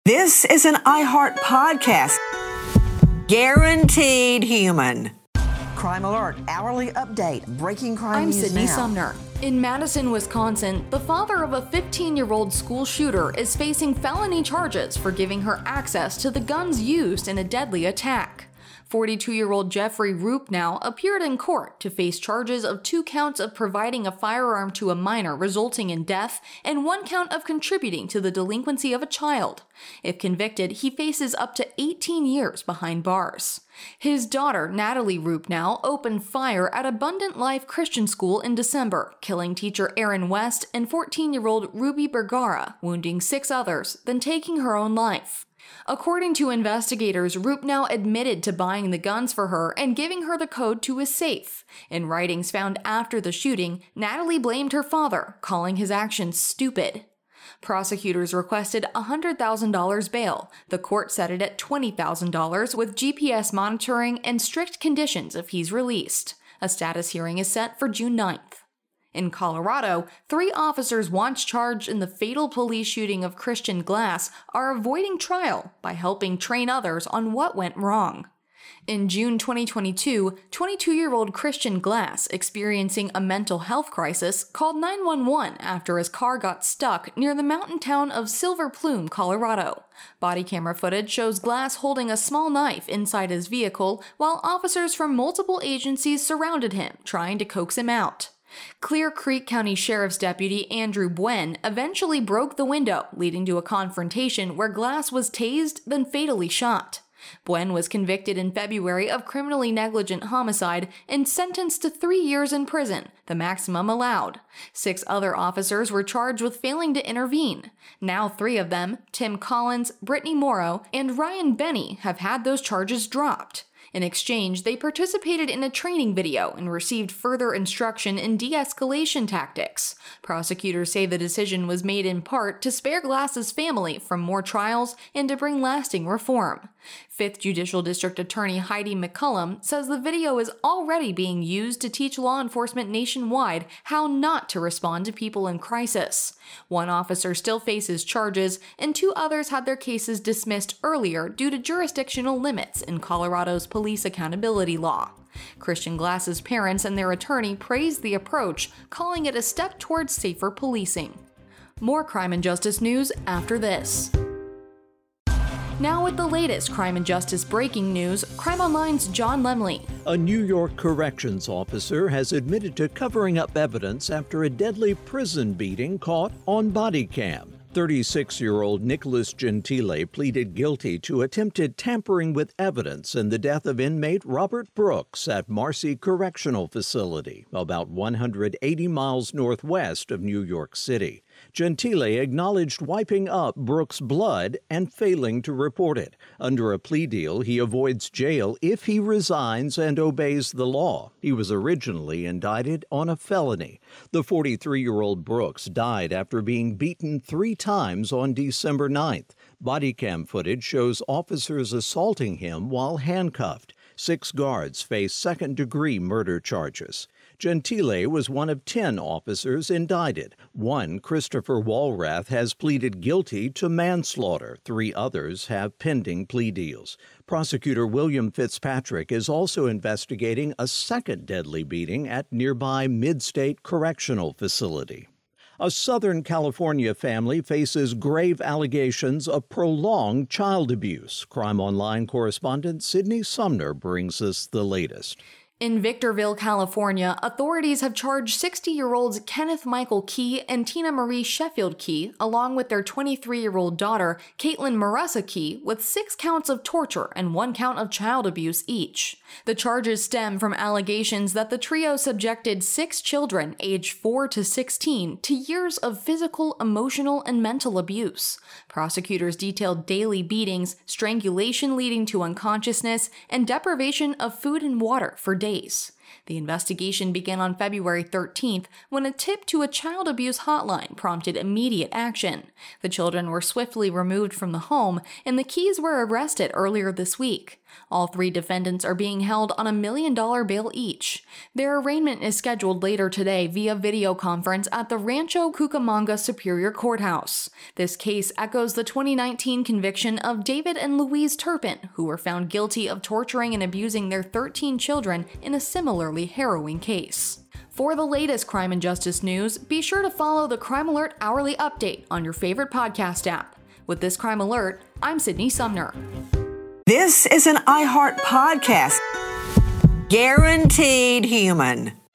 This is an iHeart podcast. Guaranteed human. Crime Alert, hourly update, breaking crime news now. I'm Sydney Sumner. In Madison, Wisconsin, the father of a 15-year-old school shooter is facing felony charges for giving her access to the guns used in a deadly attack. 42-year-old Jeffrey Roopnow appeared in court to face charges of 2 counts of providing a firearm to a minor resulting in death and 1 count of contributing to the delinquency of a child. If convicted, he faces up to 18 years behind bars. His daughter, Natalie Roopnow, opened fire at Abundant Life Christian School in December, killing teacher Aaron West and 14-year-old Ruby Bergara, wounding 6 others, then taking her own life. According to investigators, Roopnow admitted to buying the guns for her and giving her the code to his safe. In writings found after the shooting, Natalie blamed her father, calling his actions stupid. Prosecutors requested $100,000 bail. The court set it at $20,000 with GPS monitoring and strict conditions if he's released. A status hearing is set for June 9th. In Colorado, 3 officers once charged in the fatal police shooting of Christian Glass are avoiding trial by helping train others on what went wrong. In June 2022, 22-year-old Christian Glass, experiencing a mental health crisis, called 911 after his car got stuck near the mountain town of Silver Plume, Colorado. Body camera footage shows Glass holding a small knife inside his vehicle while officers from multiple agencies surrounded him, trying to coax him out. Clear Creek County Sheriff's Deputy Andrew Buen eventually broke the window, leading to a confrontation where Glass was tased, then fatally shot. Buen was convicted in February of criminally negligent homicide and sentenced to 3 years in prison, the maximum allowed. 6 other officers were charged with failing to intervene. Now 3 of them, Tim Collins, Brittany Morrow, and Ryan Benny, have had those charges dropped. In exchange, they participated in a training video and received further instruction in de-escalation tactics. Prosecutors say the decision was made in part to spare Glass's family from more trials and to bring lasting reform. 5th Judicial District Attorney Heidi McCullum says the video is already being used to teach law enforcement nationwide how not to respond to people in crisis. 1 officer still faces charges, and 2 others had their cases dismissed earlier due to jurisdictional limits in Colorado's police accountability law. Christian Glass's parents and their attorney praised the approach, calling it a step towards safer policing. More crime and justice news after this. Now with the latest crime and justice breaking news, Crime Online's John Lemley. A New York corrections officer has admitted to covering up evidence after a deadly prison beating caught on body cam. 36-year-old Nicholas Gentile pleaded guilty to attempted tampering with evidence in the death of inmate Robert Brooks at Marcy Correctional Facility, about 180 miles northwest of New York City. Gentile acknowledged wiping up Brooks' blood and failing to report it. Under a plea deal, he avoids jail if he resigns and obeys the law. He was originally indicted on a felony. The 43-year-old Brooks died after being beaten 3 times on December 9th. Body cam footage shows officers assaulting him while handcuffed. 6 guards face second-degree murder charges. Gentile was one of 10 officers indicted. 1, Christopher Walrath, has pleaded guilty to manslaughter. 3 others have pending plea deals. Prosecutor William Fitzpatrick is also investigating a second deadly beating at nearby Midstate Correctional Facility. A Southern California family faces grave allegations of prolonged child abuse. Crime Online correspondent Sydney Sumner brings us the latest. In Victorville, California, authorities have charged 60-year-olds Kenneth Michael Key and Tina Marie Sheffield Key, along with their 23-year-old daughter, Caitlin Marissa Key, with 6 counts of torture and 1 count of child abuse each. The charges stem from allegations that the trio subjected 6 children aged 4 to 16 to years of physical, emotional, and mental abuse. Prosecutors detailed daily beatings, strangulation leading to unconsciousness, and deprivation of food and water for days. The investigation began on February 13th when a tip to a child abuse hotline prompted immediate action. The children were swiftly removed from the home, and the Keys were arrested earlier this week. All 3 defendants are being held on $1 million bail each. Their arraignment is scheduled later today via video conference at the Rancho Cucamonga Superior Courthouse. This case echoes the 2019 conviction of David and Louise Turpin, who were found guilty of torturing and abusing their 13 children in a similarly harrowing case. For the latest crime and justice news, be sure to follow the Crime Alert Hourly Update on your favorite podcast app. With this Crime Alert, I'm Sydney Sumner. This is an iHeart podcast. Guaranteed human.